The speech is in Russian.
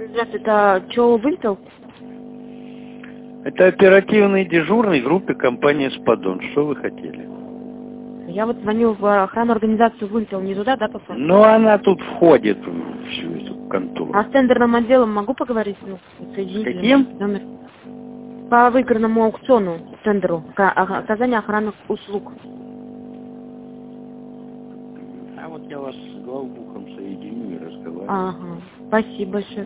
Здравствуйте, это ЧО «Вымпел»? Это оперативный дежурный группы компании «Спадон». Что вы хотели? Я вот звоню в охранную организацию «Вымпел». Не туда, да, попал? Ну, она тут входит в всю эту контору. А с тендерным отделом могу поговорить? Ну, соедините Каким? номер. По выигранному аукциону, тендеру, оказание охранных услуг. А вот я вас с главбухом соединю и разговариваю. Ага, спасибо большое.